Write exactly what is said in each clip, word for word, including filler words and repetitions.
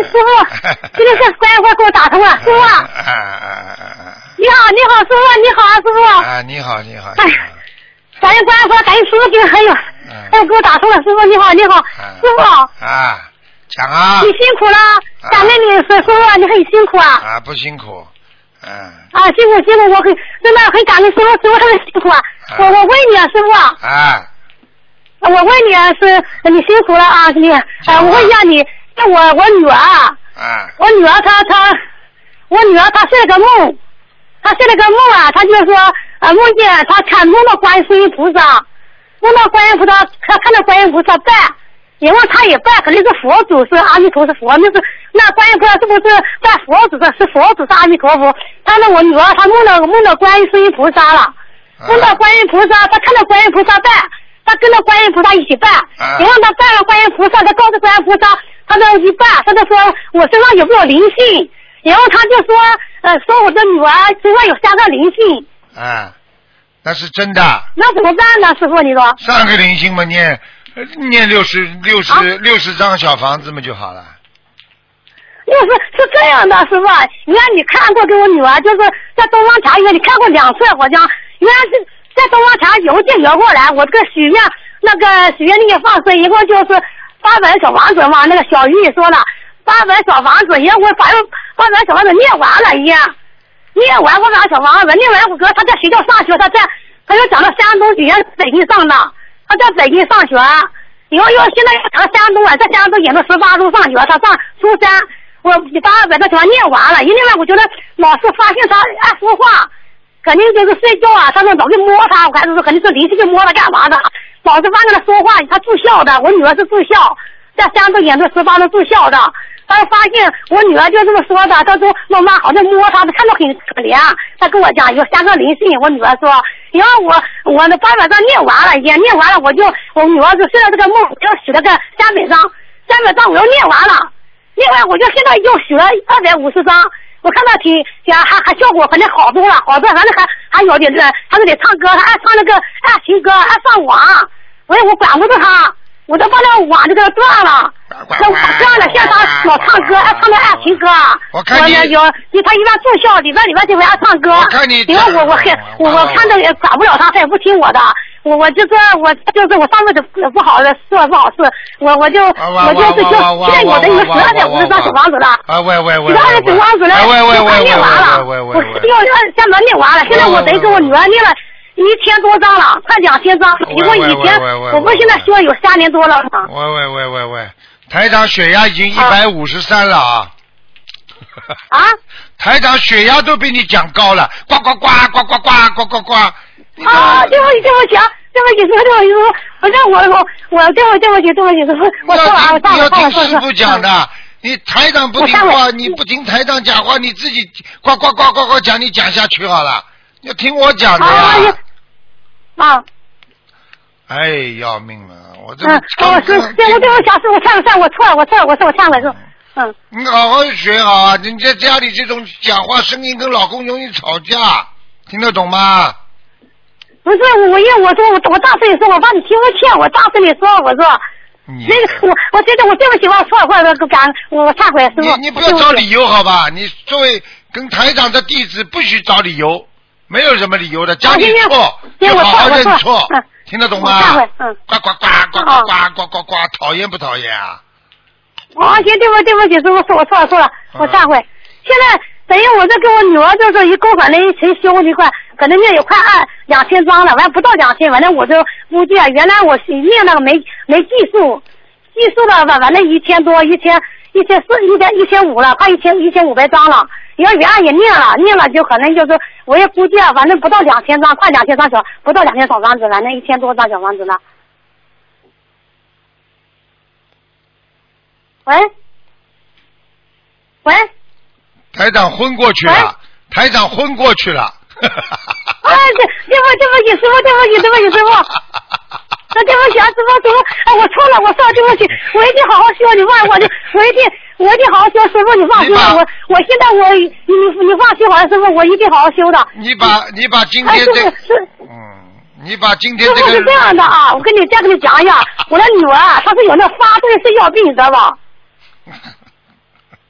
师傅，今天是观音菩萨给我打通了，师傅。你好，你好，师傅，你好，师傅。 啊，你好，你好。 哎，感谢观音菩萨，感谢师傅，今天还有，还有给我打通了，师傅你好，你好，师傅。 啊，讲啊。 你辛苦了，感恩你，师傅，你很辛苦啊。 啊，不辛苦。嗯。 啊，辛苦辛苦，我很真的很感恩师傅，师傅特别辛苦啊。我我问你啊，师傅。 啊。 我问你啊，是你辛苦了啊，你啊，我问一下你，我我女儿啊，我女儿她她，我女儿她睡了个梦，她睡了个梦啊，她就说啊梦见她看梦到观世音菩萨，梦到观音菩萨，她看到观音菩萨拜，因为她也拜，肯定是佛祖是阿弥陀是佛，那是那观音菩萨是不是拜佛祖的？是佛祖是阿弥陀佛？她那我女儿她梦到梦到观世音菩萨了，梦到观音菩萨，她看到观音菩萨拜。他跟着观音菩萨一起拜，然后他拜了观音菩萨，他告诉观音菩萨，他这一拜，他就说我身上有没有灵性，然后他就说，呃，说我的女儿身上有三个灵性。 啊，那是真的。 那怎么办呢，师傅？你说。 三个灵性嘛，念念六十六十六十张小房子嘛就好了。 六十是这样的，师傅，原来你看过给我女儿，就是在东方茶园，你看过两次，好像原来是。在东方茶邮件邮过来，我这个许愿那个许愿那个放生一共就是八百小房子嘛，那个小玉说了八百小房子，因为我把八百小房子念完了一样，念完我把小房子念完，我哥他在学校上学，他在他又讲到山东学院北京上的，他在北京上学，然后又现在又上山东啊，在山东演到十八中上学，他上初三，我八百个小房念完了，一念完我觉得老师发现他爱说话。肯定就是睡觉啊，他们老是摸他，我还是说肯定是灵性就摸他干嘛的？老是帮跟他说话，他住校的，我女儿是住校，在山东演的十八中住校的。他发现我女儿就这么说的，他说妈妈好像摸他，看着很可怜。他跟我讲有三个灵性，我女儿说，然后我我的八百张念完了，也念完了，我就我女儿就睡了这个梦，又许了个三百张，三百张我又念完了，念完我就现在又许了二百五十张。我看到挺挺还还效果肯定好多了，好多，反正还还有点这，他就得唱歌，他爱唱那个爱情歌，爱上网，所以我管不住他，我都把那个网就给他断了，那我断了，现在他老唱歌，爱唱那爱情歌， 我看你有，他一般住校，里边里边就会爱唱歌， 我看你， 因为我我我我看着也管不了他，他也不听我的。我我就是我就是我上辈子不好的做不好事，我我就我就是就现在我的有十二点五十张小房子了， 啊喂喂喂， 十二点小房子了，我刚念完了，我又下面念完了，现在我等于给我女儿念了一千多张了，快两千张，因为以前我们现在修有三年多了。 喂喂喂喂喂，台长血压已经一百五十三了啊！ 啊？ 台长血压都比你讲高了，呱呱呱呱呱呱呱呱呱。 啊，对不起，对不起啊，对不起，对不起，反正我我我对不起，对不起，对不起，我错了，我错了， 你要听师傅讲的，你台长不听话，你不听台长讲话，你自己呱呱呱呱呱讲，你讲下去好了，要听我讲的呀。 啊。 哎，要命了，我这。 嗯，我是对，我对我小师傅忏悔，我错了，我错了，我错，我忏悔是。嗯。 你好好学好啊！你在家里这种讲话声音跟老公容易吵架，听得懂吗？ 不是我，因为我说我我大声地说，我怕你听不见，我大声地说，我说，那个我我觉得我对不起，我错了，或者感我我忏悔，师傅。 你你不要找理由好吧？你作为跟台长的弟子，不许找理由，没有什么理由的，讲你错就好好认错，听得懂吗？ 忏悔，嗯。 呱呱呱呱呱呱呱呱呱，讨厌不讨厌啊？ 哦，行，对不对不起，师傅，我错了错了，我忏悔。现在。等于我这跟我女儿就是一共反正一起修一块，可能念有快二两千张了，完不到两千，反正我就估计啊，原来我念那个没没计数，计数了反反正一千多，一千一千四一千一千五了，快一千一千五百张了。因为原来也念了，念了就可能就是我也估计啊，反正不到两千张，快两千张小，不到两千小房子了，那一千多张小房子了。喂，喂。 台长昏过去了，台长昏过去了。 哎，对，对不对不起，师傅，对不起，对不起，师傅。那对不起啊，师傅，师傅，哎，我错了，我错了，对不起，我一定好好修，你放我就，我一定，我一定好好修，师傅，你放心吧，我我现在我你你放心好了，师傅，我一定好好修的。 你把你把今天这，嗯，你把今天这个。 师傅是这样的啊，我跟你再跟你讲一下，我的女儿她是有那发对睡觉病，你知道吧？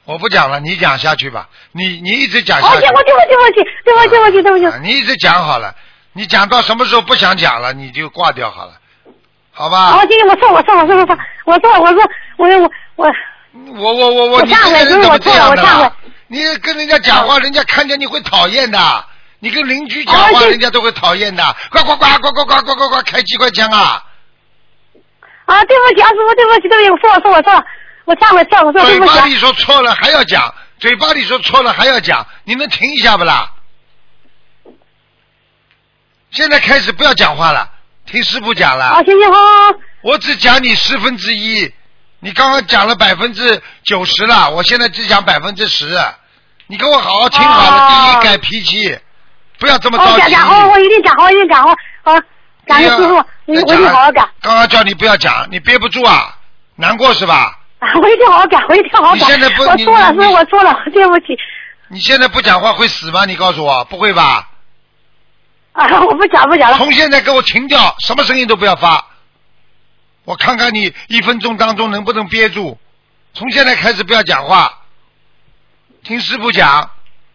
我不讲了，你讲下去吧。你你一直讲下去。 哦，对不起，对不起，对不起，对不起，对不起。 啊，你一直讲好了，你讲到什么时候不想讲了，你就挂掉好了，好吧？ 哦，行，我错，我错，我错，我错，我错，我说，我我我。 我我我我，你这个人怎么这样的？你跟人家讲话，人家看见你会讨厌的。你跟邻居讲话，人家都会讨厌的。呱呱呱呱呱呱呱呱呱，开机关枪啊！ 啊，对不起，啊，师傅，对不起，对不起，我错了，错了，错了，我忏悔，错了，我错了，对不起。 嘴巴里说错了还要讲，嘴巴里说错了还要讲，你能停一下不啦？现在开始不要讲话了，听师傅讲了。 啊，行行好。 我只讲你十分之一。你刚刚讲了百分之九十了，我现在只讲百分之十。你给我好好听好了，第一改脾气，不要这么着急。 好，讲好，我一定讲好，一定讲好。好，感谢师傅，我我一定好好改。 刚刚叫你不要讲，你憋不住啊，难过是吧？ 啊，我一定好好改，我一定好好改。 你现在不， 我错了，师傅，我错了，对不起。 你现在不讲话会死吗？你告诉我，不会吧？ 啊，我不讲不讲了。 从现在给我停掉，什么声音都不要发。我看看你一分钟当中能不能憋住。从现在开始不要讲话，听师傅讲。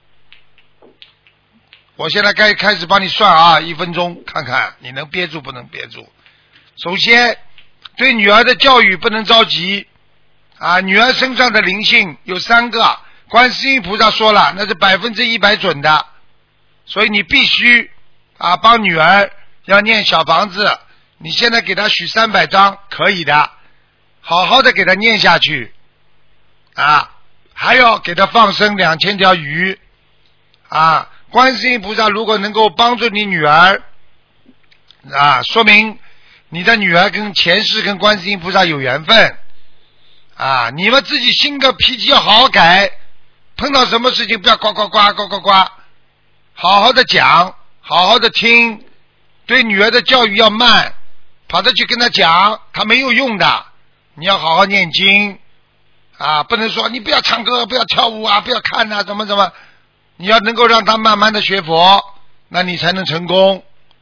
我现在该开始帮你算啊，一分钟看看你能憋住不能憋住。首先，对女儿的教育不能着急啊，女儿身上的灵性有三个，观世音菩萨说了，那是百分之一百准的，所以你必须啊帮女儿要念小房子。你现在给他许三百张可以的，好好的给他念下去啊，还要给他放生两千条鱼啊。观世音菩萨如果能够帮助你女儿啊，说明你的女儿跟前世跟观世音菩萨有缘分啊。你们自己性格脾气要好好改，碰到什么事情不要呱呱呱呱呱呱，好好的讲，好好的听，对女儿的教育要慢。跑着去跟他讲，他没有用的。你要好好念经啊，不能说你不要唱歌，不要跳舞啊，不要看啊，怎么怎么。你要能够让他慢慢的学佛，那你才能成功。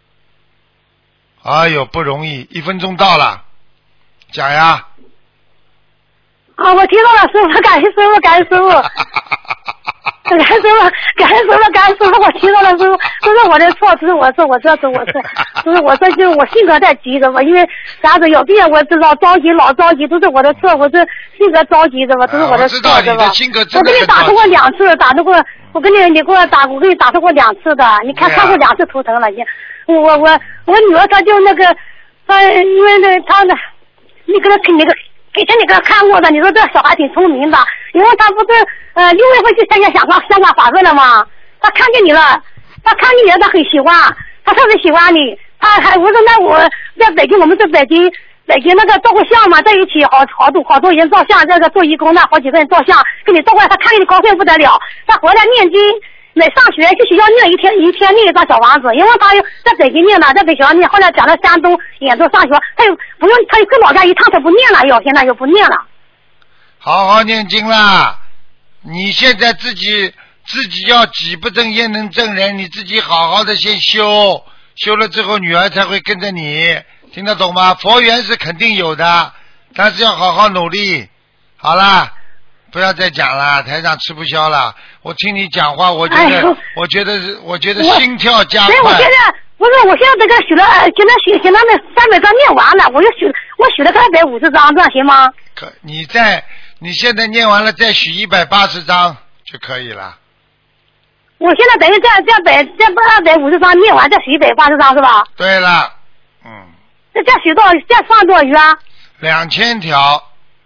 哎呦，不容易，一分钟到了，讲呀。 啊，我听到了，师傅，感谢师傅，感谢师傅。感谢师傅，感谢师傅，感谢师傅，我听到了，师傅，这是我的错，这是我错，我这是我错，就是我这就是我性格太急着吧，因为啥子有病我知道着急，老着急，都是我的错，我这性格着急着吧，都是我的错， 对吧？我跟你打通过两次，打通过，我跟你你给我打，我跟你打通过两次的，你看看过两次图腾了，已经。我我我女儿她就那个，她因为那她的，你给她那个。以前你给他看过的，你说这小孩挺聪明的，因为他不是呃六月份去参加香港香港法会了吗？他看见你了，他看见你了，他很喜欢，他特别喜欢你。他还我说那我在北京，我们在北京北京那个照过相嘛，在一起好好多好多人照相，这个做义工的好几个人照相，跟你照过来，他看见你高兴不得了，他回来念经。每上学去学校念一天一天念一张小房子，因为他在北京念了，在北学校念，后来讲到山东兖州上学，他又不用，他又跟老家一趟，他不念了，又现在又不念了。 好好念经啦！你现在自己自己要己不正焉能正人，你自己好好的先修，修了之后女儿才会跟着你，听得懂吗？佛缘是肯定有的，但是要好好努力。好啦。不要再讲了，台长吃不消了。我听你讲话，我觉得，哎、我觉得，我觉得心跳加快。 所以我现在不是，我现在这个许了，现在许现在那三百张念完了，我就许，我许了个二百五十张，这样行吗？ 可，你再，你现在念完了，再许一百八十张就可以了。 我现在等于再再百再二百五十张念完，再许一百八十张是吧？ 对了，嗯。 这再许多少？再放多少鱼啊？ 两千条。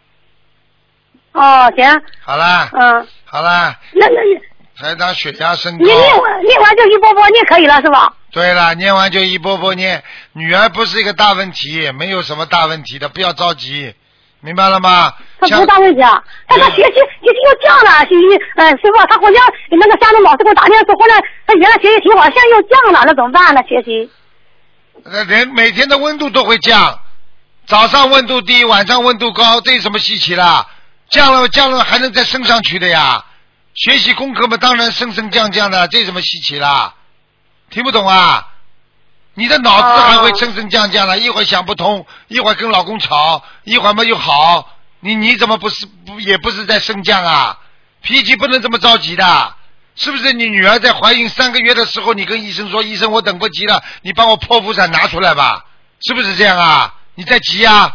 哦，行。 好啦。 嗯。 好啦。 那那你。 台长血压升高。 你念完念完就一波波念可以了是吧？ 对了，念完就一波波念。女儿不是一个大问题，没有什么大问题的，不要着急，明白了吗？ 他不是大问题啊，但他学习学习又降了，学习嗯师傅，他好像那个山东老师给我打电话说，后来他原来学习挺好，现在又降了，那怎么办呢？学习。 呃，人每天的温度都会降，早上温度低，晚上温度高，这有什么稀奇啦？降了降了还能再升上去的呀，学习功课嘛当然升升降降的，这有什么稀奇啦？听不懂啊？你的脑子还会升升降降的，一会儿想不通，一会儿跟老公吵，一会儿嘛又好，你你怎么不是不也不是在升降啊？ 脾气不能这么着急的，是不是？你女儿在怀孕三个月的时候，你跟医生说，医生我等不及了，你帮我剖腹产拿出来吧，是不是这样啊？你在急啊？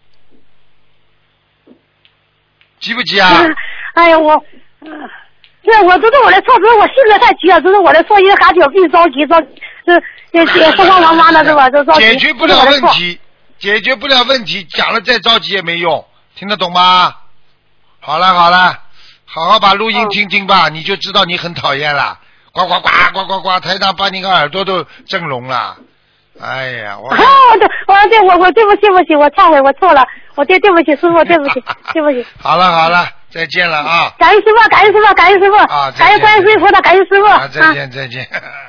急不急啊？ 哎呀，我，嗯、呃，这我这是我的错，只是我性格太急了，这是我的错，因为感觉我病着急着，这这这慌慌忙忙的是吧？这着急。 解决不了问题，解决不了问题，讲了再着急也没用，听得懂吗？好了好了，好好把录音听听吧，哦、你就知道你很讨厌了。呱呱呱呱呱呱，台长把你个耳朵都震聋了。哎呀，我。 哦，对，我对我我对不起对不起，我忏悔，我错了，我对对不起师傅，对不起对不起。 好了好了，再见了啊！ 感恩师傅，感恩师傅，感恩师傅，啊、感恩观世音菩萨，感恩师傅。 啊，再见、啊、再见。